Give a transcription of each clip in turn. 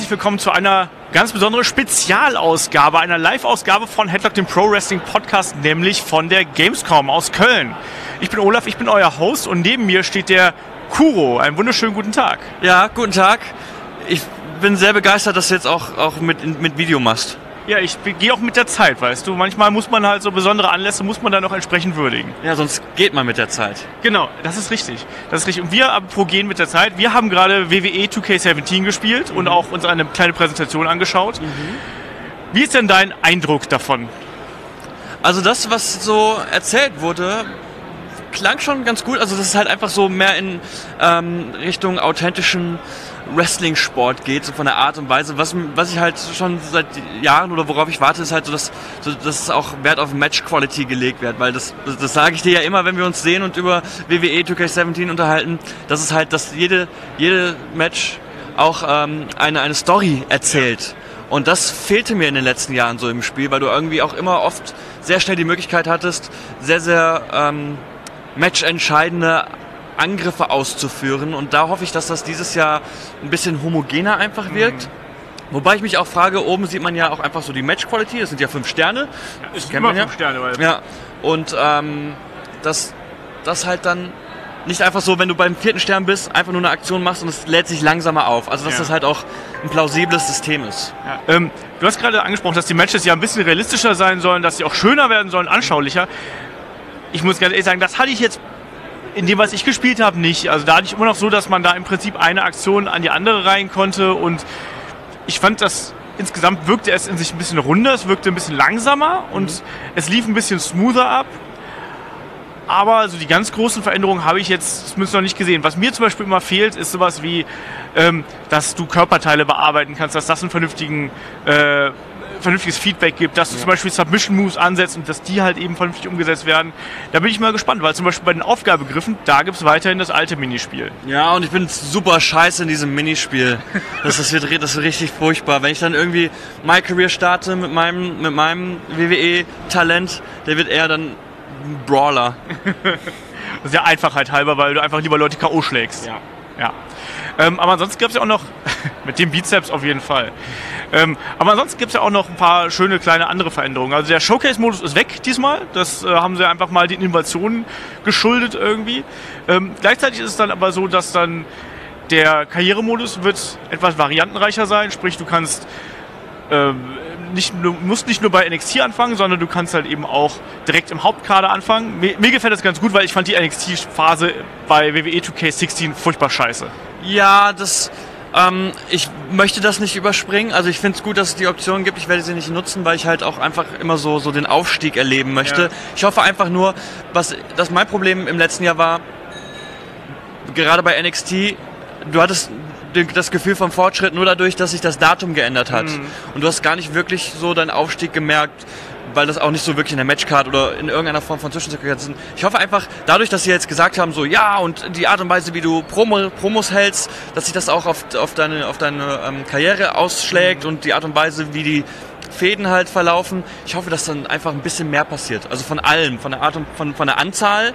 herzlich willkommen zu einer ganz besonderen Spezialausgabe, einer Live-Ausgabe von Headlock, dem Pro-Wrestling-Podcast, nämlich von der Gamescom aus Köln. Ich bin Olaf, ich bin euer Host und neben mir steht der Kuro. Einen wunderschönen guten Tag. Ja, guten Tag. Ich bin sehr begeistert, dass du jetzt auch mit Video machst. Ja, ich gehe auch mit der Zeit, weißt du. Manchmal muss man halt so besondere Anlässe, muss man dann auch entsprechend würdigen. Ja, sonst geht man mit der Zeit. Genau, das ist richtig. Und wir gehen mit der Zeit. Wir haben gerade WWE 2K17 gespielt und auch uns eine kleine Präsentation angeschaut. Wie ist denn dein Eindruck davon? Also das, was so erzählt wurde, klang schon ganz gut. Also dass es halt einfach so mehr in Richtung authentischen Wrestling-Sport geht, so von der Art und Weise. Was ich halt schon seit Jahren oder worauf ich warte, ist halt so, dass auch Wert auf Match-Quality gelegt wird, weil das sage ich dir ja immer, wenn wir uns sehen und über WWE 2K17 unterhalten, dass es halt, dass jede Match auch eine Story erzählt. Und das fehlte mir in den letzten Jahren so im Spiel, weil du irgendwie auch immer oft sehr schnell die Möglichkeit hattest, sehr, sehr matchentscheidende Angriffe auszuführen, und da hoffe ich, dass das dieses Jahr ein bisschen homogener einfach wirkt. Wobei ich mich auch frage, oben sieht man ja auch einfach so die Match-Quality, das sind ja 5 Sterne. Ja, ist immer 5 Sterne. Weil ja, und das halt dann nicht einfach so, wenn du beim 4. Stern bist, einfach nur eine Aktion machst und es lädt sich langsamer auf. Also dass das halt auch ein plausibles System ist. Ja. Du hast gerade angesprochen, dass die Matches ja ein bisschen realistischer sein sollen, dass sie auch schöner werden sollen, anschaulicher. Ich muss ganz ehrlich sagen, das hatte ich jetzt in dem, was ich gespielt habe, nicht. Also da hatte ich immer noch so, dass man da im Prinzip eine Aktion an die andere rein konnte, und ich fand, dass insgesamt wirkte es in sich ein bisschen runder, es wirkte ein bisschen langsamer und es lief ein bisschen smoother ab. Aber also die ganz großen Veränderungen habe ich jetzt zumindest noch nicht gesehen. Was mir zum Beispiel immer fehlt, ist sowas wie, dass du Körperteile bearbeiten kannst, dass das ein vernünftiges Feedback gibt, dass du zum Beispiel Submission Moves ansetzt und dass die halt eben vernünftig umgesetzt werden. Da bin ich mal gespannt, weil zum Beispiel bei den Aufgabegriffen, da gibt es weiterhin das alte Minispiel. Ja, und ich bin super scheiße in diesem Minispiel. Das wird richtig furchtbar. Wenn ich dann irgendwie My Career starte mit meinem WWE-Talent, der wird eher dann ein Brawler. Das ist ja Einfachheit halber, weil du einfach lieber Leute K.O. schlägst. Ja. Aber ansonsten gab es ja auch noch, mit dem Bizeps auf jeden Fall. Aber ansonsten gibt es ja auch noch ein paar schöne kleine andere Veränderungen. Also der Showcase-Modus ist weg diesmal. Das haben sie einfach mal den Innovationen geschuldet irgendwie. Gleichzeitig ist es dann aber so, dass dann der Karrieremodus wird etwas variantenreicher sein. Sprich, du kannst musst nicht nur bei NXT anfangen, sondern du kannst halt eben auch direkt im Hauptkader anfangen. Mir gefällt das ganz gut, weil ich fand die NXT-Phase bei WWE 2K16 furchtbar scheiße. Ja, ich möchte das nicht überspringen. Also ich finde es gut, dass es die Option gibt. Ich werde sie nicht nutzen, weil ich halt auch einfach immer so den Aufstieg erleben möchte. Ja. Ich hoffe einfach nur, dass mein Problem im letzten Jahr war, gerade bei NXT, du hattest das Gefühl vom Fortschritt nur dadurch, dass sich das Datum geändert hat. Und du hast gar nicht wirklich so deinen Aufstieg gemerkt, weil das auch nicht so wirklich in der Matchcard oder in irgendeiner Form von Zwischensequenzen sind. Ich hoffe einfach, dadurch, dass sie jetzt gesagt haben, so ja, und die Art und Weise, wie du Promos hältst, dass sich das auch auf deine Karriere ausschlägt und die Art und Weise, wie die Fäden halt verlaufen. Ich hoffe, dass dann einfach ein bisschen mehr passiert. Also von allem, von der Art und von der Anzahl.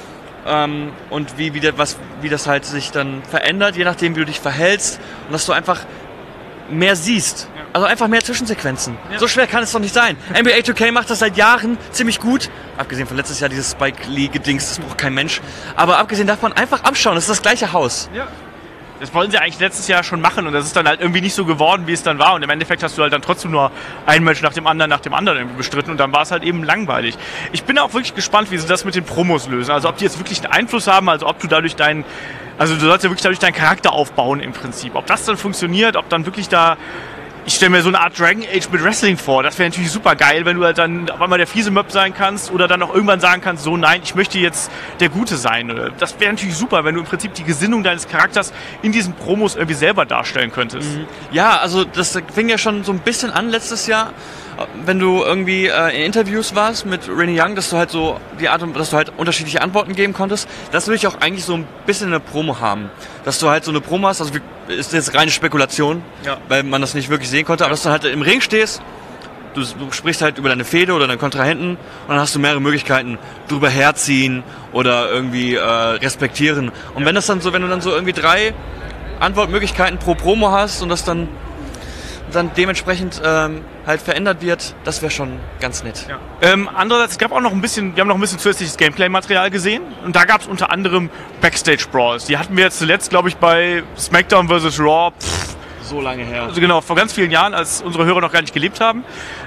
Und wie das halt sich dann verändert, je nachdem, wie du dich verhältst, und dass du einfach mehr siehst. Ja. Also einfach mehr Zwischensequenzen. Ja. So schwer kann es doch nicht sein. NBA 2K macht das seit Jahren ziemlich gut. Abgesehen von letztes Jahr dieses Spike Lee-Gedings, das braucht kein Mensch. Aber abgesehen davon einfach abschauen, das ist das gleiche Haus. Ja. Das wollten sie eigentlich letztes Jahr schon machen, und das ist dann halt irgendwie nicht so geworden, wie es dann war. Und im Endeffekt hast du halt dann trotzdem nur ein Match nach dem anderen irgendwie bestritten, und dann war es halt eben langweilig. Ich bin auch wirklich gespannt, wie sie das mit den Promos lösen. Also ob die jetzt wirklich einen Einfluss haben, also ob du dadurch du sollst ja wirklich dadurch deinen Charakter aufbauen im Prinzip. Ob das dann funktioniert, ob dann wirklich ich stelle mir so eine Art Dragon Age mit Wrestling vor. Das wäre natürlich super geil, wenn du halt dann auf einmal der fiese Möb sein kannst oder dann auch irgendwann sagen kannst, so nein, ich möchte jetzt der Gute sein. Das wäre natürlich super, wenn du im Prinzip die Gesinnung deines Charakters in diesen Promos irgendwie selber darstellen könntest. Ja, also das fing ja schon so ein bisschen an letztes Jahr, wenn du irgendwie in Interviews warst mit Renee Young, dass du halt so dass du halt unterschiedliche Antworten geben konntest. Das würde ich auch eigentlich so ein bisschen eine Promo haben. Dass du halt so eine Promo hast, also ist jetzt reine Spekulation, weil man das nicht wirklich sehen konnte, aber dass du halt im Ring stehst, du sprichst halt über deine Fehde oder deinen Kontrahenten, und dann hast du mehrere Möglichkeiten, drüber herziehen oder irgendwie respektieren. Und wenn du dann so irgendwie 3 Antwortmöglichkeiten pro Promo hast und das dann dann dementsprechend halt verändert wird, das wäre schon ganz nett. Ja. Andererseits, es gab auch noch ein bisschen, wir haben noch ein bisschen zusätzliches Gameplay-Material gesehen und da gab es unter anderem Backstage-Brawls. Die hatten wir jetzt zuletzt, glaube ich, bei SmackDown vs. Raw. So lange her. Also genau, vor ganz vielen Jahren, als unsere Hörer noch gar nicht gelebt haben.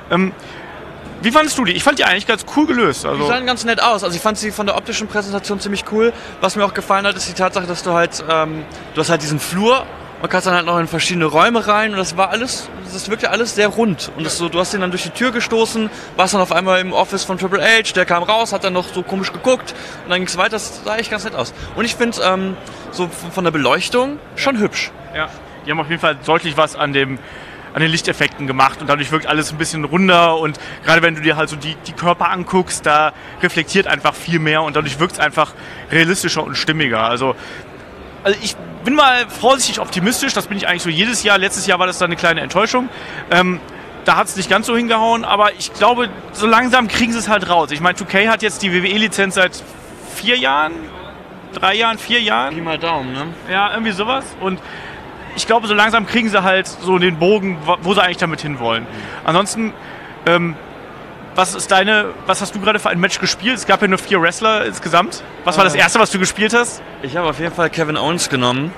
Wie fandest du die? Ich fand die eigentlich ganz cool gelöst. Also die sahen ganz nett aus. Also ich fand sie von der optischen Präsentation ziemlich cool. Was mir auch gefallen hat, ist die Tatsache, dass du halt, du hast halt diesen Flur, man kannst dann halt noch in verschiedene Räume rein und das wirkte alles sehr rund. Und du hast ihn dann durch die Tür gestoßen, warst dann auf einmal im Office von Triple H, der kam raus, hat dann noch so komisch geguckt und dann ging es weiter. Das sah echt ganz nett aus. Und ich finde so von der Beleuchtung schon hübsch. Ja, die haben auf jeden Fall deutlich was an den Lichteffekten gemacht und dadurch wirkt alles ein bisschen runder und gerade wenn du dir halt so die Körper anguckst, da reflektiert einfach viel mehr und dadurch wirkt es einfach realistischer und stimmiger. Also ich bin mal vorsichtig optimistisch, das bin ich eigentlich so jedes Jahr. Letztes Jahr war das dann eine kleine Enttäuschung. Da hat es nicht ganz so hingehauen, aber ich glaube, so langsam kriegen sie es halt raus. Ich meine, 2K hat jetzt die WWE-Lizenz seit 4 Jahren, 3 Jahren, 4 Jahren. Pi mal Daumen, ne? Ja, irgendwie sowas und ich glaube, so langsam kriegen sie halt so den Bogen, wo sie eigentlich damit hinwollen. Ansonsten, was hast du gerade für ein Match gespielt? Es gab ja nur 4 Wrestler insgesamt. Was war das erste, was du gespielt hast? Ich habe auf jeden Fall Kevin Owens genommen.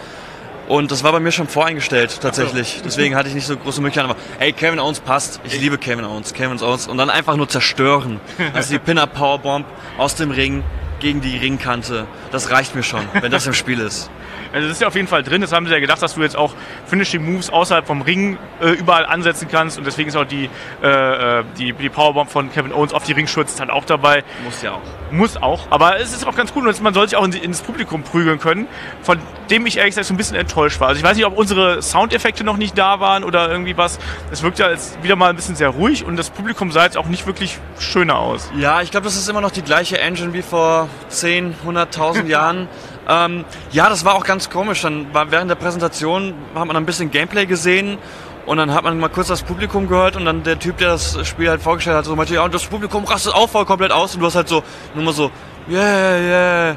Und das war bei mir schon voreingestellt, tatsächlich. Also. Deswegen hatte ich nicht so große Möglichkeiten. Aber hey, Kevin Owens passt. Ich liebe Kevin Owens. Und dann einfach nur zerstören. Also die Pin-Up-Powerbomb aus dem Ring gegen die Ringkante. Das reicht mir schon, wenn das im Spiel ist. Also das ist ja auf jeden Fall drin. Das haben sie ja gedacht, dass du jetzt auch Finishing Moves außerhalb vom Ring überall ansetzen kannst. Und deswegen ist auch die Powerbomb von Kevin Owens auf die Ringschutz halt auch dabei. Muss auch. Aber es ist auch ganz cool. Und man soll sich auch ins Publikum prügeln können, von dem ich ehrlich gesagt so ein bisschen enttäuscht war. Also ich weiß nicht, ob unsere Soundeffekte noch nicht da waren oder irgendwie was. Es wirkt ja jetzt wieder mal ein bisschen sehr ruhig und das Publikum sah jetzt auch nicht wirklich schöner aus. Ja, ich glaube, das ist immer noch die gleiche Engine wie vor 10, 100.000 Jahren. Ja, das war auch ganz komisch. Dann war während der Präsentation hat man ein bisschen Gameplay gesehen und dann hat man mal kurz das Publikum gehört und dann der Typ, der das Spiel halt vorgestellt hat, so meinte, ja, und das Publikum rastet auch voll komplett aus und du hast halt so nur mal so yeah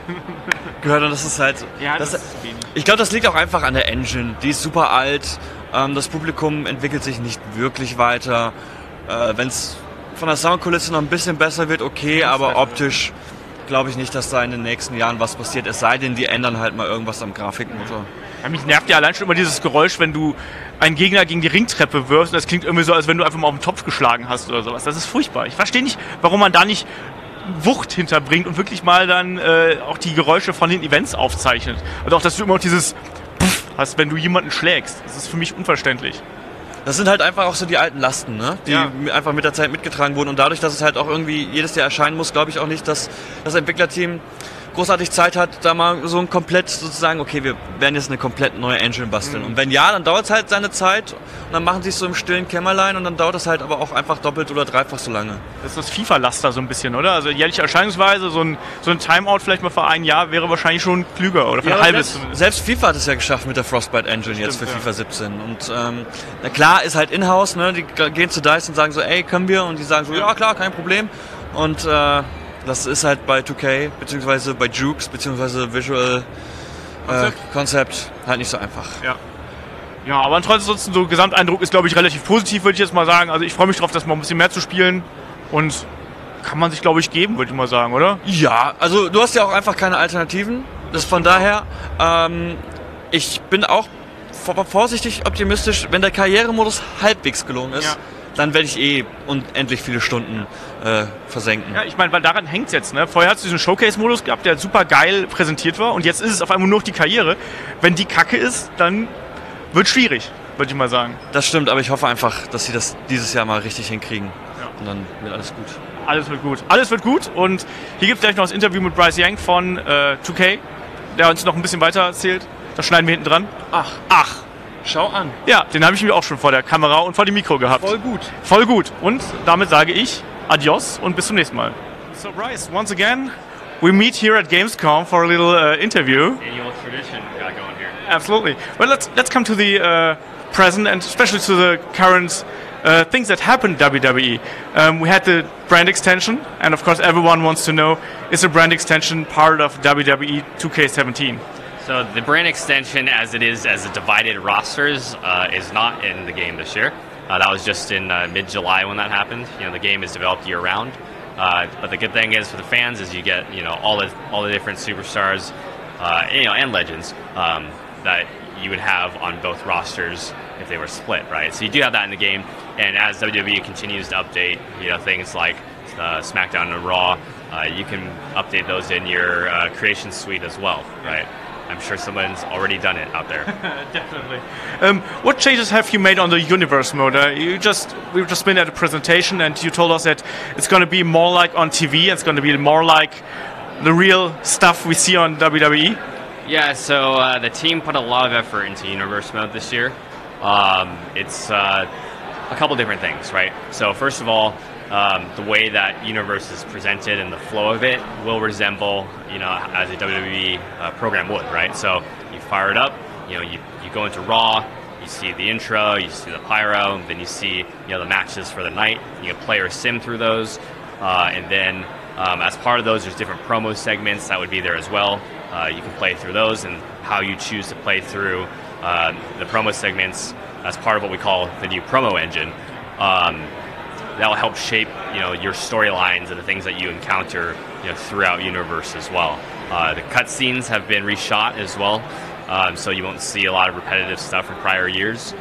gehört und das ist halt ja, das ist wenig. Ich glaube, das liegt auch einfach an der Engine. Die ist super alt. Das Publikum entwickelt sich nicht wirklich weiter. Wenn es von der Soundkulisse noch ein bisschen besser wird, okay, aber optisch glaube ich nicht, dass da in den nächsten Jahren was passiert, es sei denn, die ändern halt mal irgendwas am Grafikmotor. Ja, mich nervt ja allein schon immer dieses Geräusch, wenn du einen Gegner gegen die Ringtreppe wirfst und das klingt irgendwie so, als wenn du einfach mal auf den Topf geschlagen hast oder sowas. Das ist furchtbar. Ich verstehe nicht, warum man da nicht Wucht hinterbringt und wirklich mal dann auch die Geräusche von den Events aufzeichnet. Also auch, dass du immer noch dieses Pff hast, wenn du jemanden schlägst. Das ist für mich unverständlich. Das sind halt einfach auch so die alten Lasten, ne? Die einfach mit der Zeit mitgetragen wurden. Und dadurch, dass es halt auch irgendwie jedes Jahr erscheinen muss, glaube ich auch nicht, dass das Entwicklerteam großartig Zeit hat, da mal so ein komplett sozusagen, okay, wir werden jetzt eine komplett neue Engine basteln. Und wenn ja, dann dauert es halt seine Zeit und dann machen sie es so im stillen Kämmerlein und dann dauert es halt aber auch einfach doppelt oder dreifach so lange. Das ist das FIFA-Laster so ein bisschen, oder? Also jährliche Erscheinungsweise, so ein Timeout vielleicht mal für ein Jahr wäre wahrscheinlich schon klüger oder für ein halbes zumindest. Selbst FIFA hat es ja geschafft mit der Frostbite Engine jetzt für FIFA 17. Und na klar, ist halt in-house, ne? Die gehen zu DICE und sagen so, ey, können wir? Und die sagen so, ja klar, kein Problem. Und das ist halt bei 2K, beziehungsweise bei Jukes, beziehungsweise Visual Concept halt nicht so einfach. Ja, aber ansonsten so Gesamteindruck ist, glaube ich, relativ positiv, würde ich jetzt mal sagen. Also ich freue mich drauf, das mal ein bisschen mehr zu spielen und kann man sich, glaube ich, geben, würde ich mal sagen, oder? Ja, also du hast ja auch einfach keine Alternativen. Das von daher, ich bin auch vorsichtig optimistisch, wenn der Karrieremodus halbwegs gelungen ist. Ja. Dann werde ich unendlich viele Stunden versenken. Ja, ich meine, weil daran hängt es jetzt. Ne? Vorher hat es diesen Showcase-Modus gehabt, der super geil präsentiert war und jetzt ist es auf einmal nur noch die Karriere. Wenn die Kacke ist, dann wird es schwierig, würde ich mal sagen. Das stimmt, aber ich hoffe einfach, dass sie das dieses Jahr mal richtig hinkriegen. Ja. Und dann wird alles gut. Alles wird gut. Alles wird gut und hier gibt es gleich noch das Interview mit Bryce Young von 2K, der uns noch ein bisschen weiter erzählt. Das schneiden wir hinten dran. Ach. Schau an. Ja, den habe ich mir auch schon vor der Kamera und vor dem Mikro gehabt. Voll gut. Und damit sage ich Adios und bis zum nächsten Mal. So Bryce, once again, we meet here at Gamescom for a little interview. Annual tradition we got going here. Absolutely. Well, let's come to the present and especially to the current things that happened in WWE. We had the brand extension, and of course everyone wants to know, is the brand extension part of WWE 2K17? So the brand extension, as it is as a divided rosters, is not in the game this year. That was just in mid-July when that happened. The game is developed year-round. But the good thing is for the fans is you get all the different superstars, and legends that you would have on both rosters if they were split, right? So you do have that in the game, and as WWE continues to update, things like SmackDown and Raw, you can update those in your creation suite as well, right? I'm sure someone's already done it out there. Definitely. What changes have you made on the universe mode? We've just been at a presentation, and you told us that it's going to be more like on TV. It's going to be more like the real stuff we see on WWE. Yeah. So the team put a lot of effort into universe mode this year. It's a couple different things, right? So first of all, the way that universe is presented and the flow of it will resemble, as a WWE program would, right? So you fire it up, you go into Raw, you see the intro, you see the pyro, then you see, the matches for the night. You can play or sim through those, and then as part of those, there's different promo segments that would be there as well. You can play through those, and how you choose to play through the promo segments as part of what we call the new promo engine. That'll help shape, your storylines and the things that you encounter, throughout Universe as well. The cutscenes have been reshot as well, so you won't see a lot of repetitive stuff from prior years.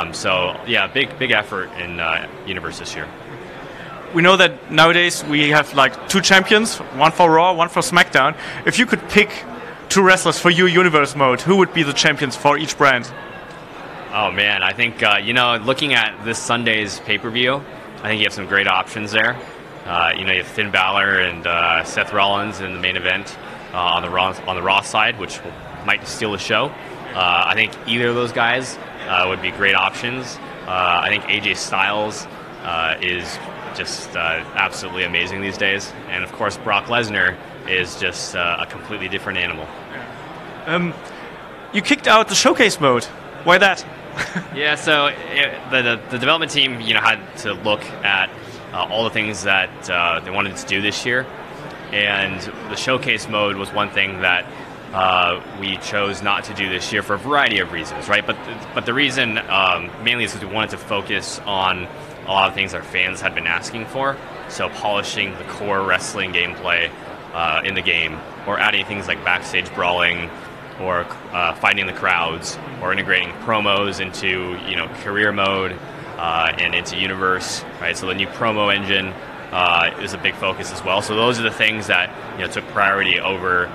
Big effort in Universe this year. We know that nowadays we have like 2 champions, one for Raw, one for SmackDown. If you could pick 2 wrestlers for your Universe mode, who would be the champions for each brand? Oh man, I think looking at this Sunday's pay-per-view, I think you have some great options there. You have Finn Balor and Seth Rollins in the main event on the Raw side, which might steal the show. I think either of those guys would be great options. I think AJ Styles is just absolutely amazing these days, and of course Brock Lesnar is just a completely different animal. You kicked out the showcase mode. Why that? Yeah, so the development team, had to look at all the things that they wanted to do this year, and the showcase mode was one thing that we chose not to do this year for a variety of reasons, right? But the reason mainly is because we wanted to focus on a lot of things our fans had been asking for, so polishing the core wrestling gameplay in the game, or adding things like backstage brawling, or fighting the crowds, or integrating promos into career mode and into Universe, right? So the new promo engine is a big focus as well. So those are the things that took priority over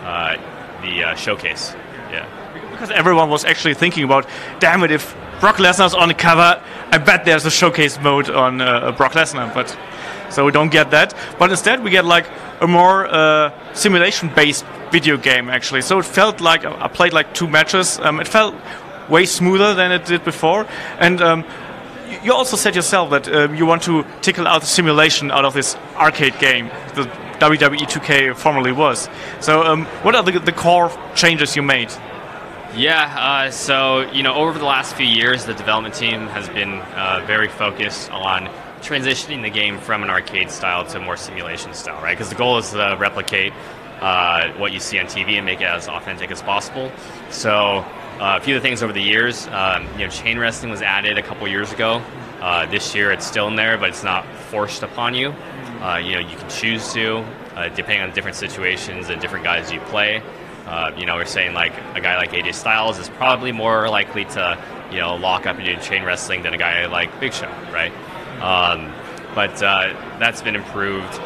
the showcase. Yeah, because everyone was actually thinking about, damn it, if Brock Lesnar's on the cover, I bet there's a showcase mode on Brock Lesnar, but so we don't get that. But instead we get like a more simulation-based video game actually. So it felt like I played like 2 matches. It felt way smoother than it did before. And you also said yourself that you want to tickle out the simulation out of this arcade game, the WWE 2K formerly was. So what are the core changes you made? Yeah, so over the last few years, the development team has been very focused on transitioning the game from an arcade style to a more simulation style, right? Because the goal is to replicate what you see on TV and make it as authentic as possible. So a few of the things over the years, chain wrestling was added a couple years ago. This year it's still in there, but it's not forced upon you. You can choose to, depending on different situations and different guys you play. We're saying like a guy like AJ Styles is probably more likely to, lock up and do chain wrestling than a guy like Big Show, right? But that's been improved.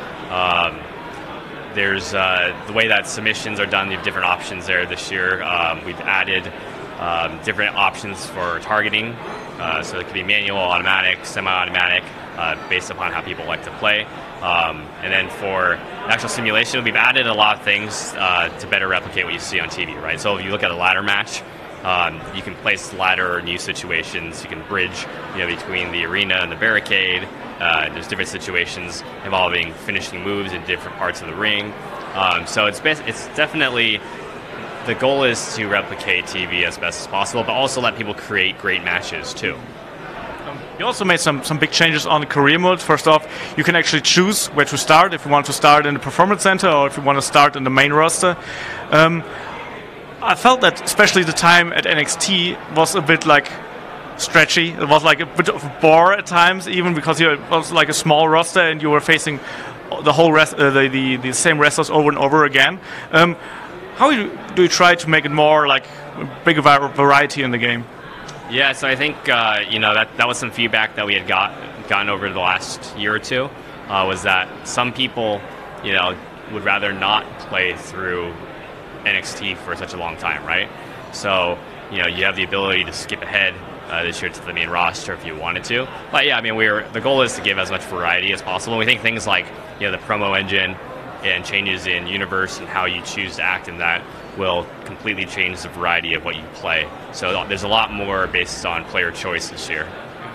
There's the way that submissions are done. You have different options there this year. We've added different options for targeting. So it could be manual, automatic, semi-automatic, based upon how people like to play. And then for actual simulation, we've added a lot of things to better replicate what you see on TV, right? So if you look at a ladder match, you can place ladder in new situations. You can bridge, between the arena and the barricade. There's different situations involving finishing moves in different parts of the ring. So it's definitely, the goal is to replicate TV as best as possible, but also let people create great matches too. You also made some big changes on the career mode. First off, you can actually choose where to start, if you want to start in the Performance Center or if you want to start in the main roster. I felt that especially the time at NXT was a bit like stretchy. It was like a bit of a bore at times, even because it was like a small roster and you were facing the whole the same wrestlers over and over again. How do you try to make it more like a bigger variety in the game? Yeah, so I think that was some feedback that we had gotten over the last year or two. Was that some people would rather not play through NXT for such a long time, right? So you have the ability to skip ahead this year to the main roster if you wanted to. But yeah, I mean, the goal is to give as much variety as possible. We think things like the promo engine and changes in universe and how you choose to act in that will completely change the variety of what you play. So there's a lot more based on player choice this year.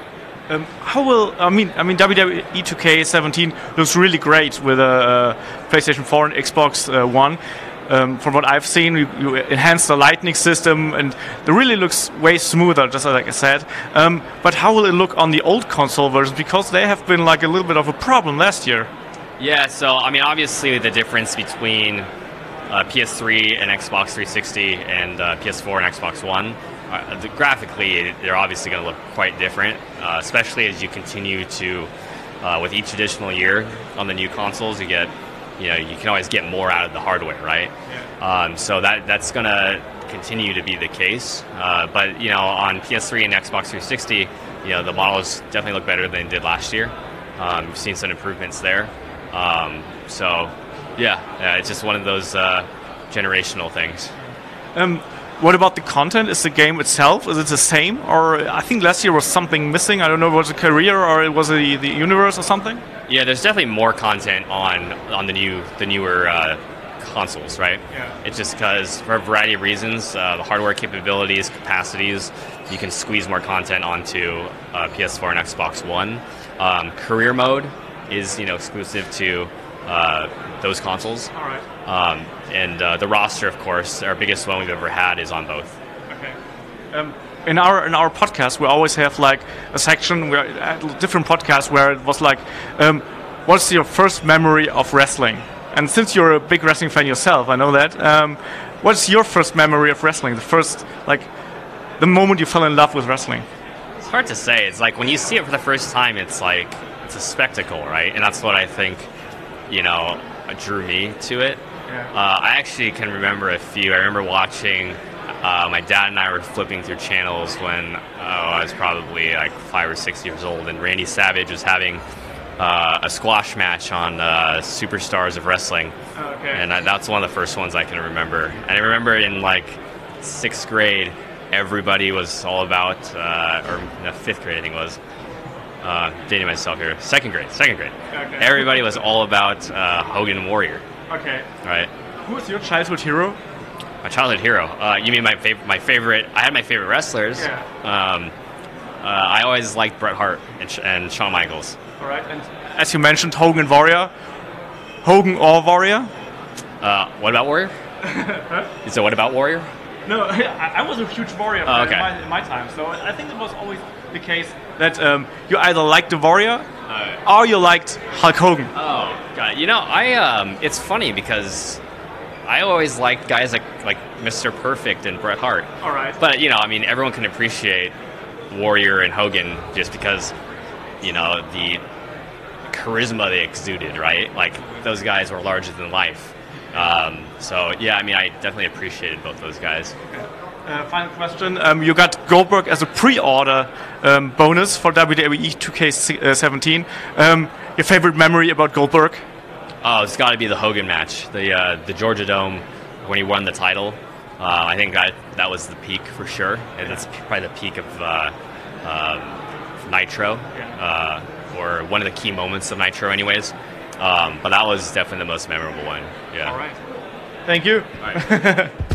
WWE 2K17 looks really great with PlayStation 4 and Xbox One. From what I've seen, you enhanced the lightning system, and it really looks way smoother, just like I said. But how will it look on the old console versions? Because they have been like a little bit of a problem last year. Yeah, so I mean, obviously the difference between PS3 and Xbox 360 and PS4 and Xbox One, graphically, they're obviously going to look quite different, especially as you continue to, with each additional year on the new consoles, you get. You can always get more out of the hardware, right? Yeah. So that's going to continue to be the case. But on PS3 and Xbox 360, the models definitely look better than they did last year. We've seen some improvements there. So it's just one of those generational things. What about the content? Is the game itself, is it the same? Or I think last year was something missing. I don't know, was it career or it was the universe or something? Yeah, there's definitely more content on the newer consoles, right? Yeah. It's just because for a variety of reasons, the hardware capabilities, capacities, you can squeeze more content onto PS4 and Xbox One. Career mode is exclusive to those consoles. All right. And the roster, of course, our biggest one we've ever had, is on both. Okay. In our podcast, we always have like a section where different podcasts where it was like, what's your first memory of wrestling? And since you're a big wrestling fan yourself, I know that. What's your first memory of wrestling? The moment you fell in love with wrestling? It's hard to say. It's like when you see it for the first time, it's like it's a spectacle, right? And that's what I think, drew me to it. Yeah. I actually can remember a few. I remember watching. My dad and I were flipping through channels when I was probably like 5 or 6 years old, and Randy Savage was having a squash match on Superstars of Wrestling. Oh, okay. And that's one of the first ones I can remember. And I remember in like 6th grade, everybody was all about, or no, 5th grade I think it was, dating myself here, 2nd grade. Okay. Everybody was all about Hogan Warrior. Okay. Right. Who was your childhood hero? My childhood hero. You mean my favorite? I had my favorite wrestlers. Yeah. I always liked Bret Hart and Shawn Michaels. All right. And as you mentioned, Hogan Warrior. Hogan or Warrior? What about Warrior? Huh? So what about Warrior? No, I was a huge Warrior fan in my time. So I think it was always the case that you either liked the Warrior or you liked Hulk Hogan. Oh, God. It's funny because I always liked guys like Mr. Perfect and Bret Hart. All right. But, everyone can appreciate Warrior and Hogan just because, the charisma they exuded, right? Like, those guys were larger than life. I definitely appreciated both those guys. Okay. Final question. You got Goldberg as a pre-order bonus for WWE 2K17. Your favorite memory about Goldberg? Oh, it's got to be the Hogan match, the Georgia Dome when he won the title. I think that was the peak for sure, and it's probably the peak of Nitro, or one of the key moments of Nitro, anyways. But that was definitely the most memorable one. Yeah. All right. Thank you. All right.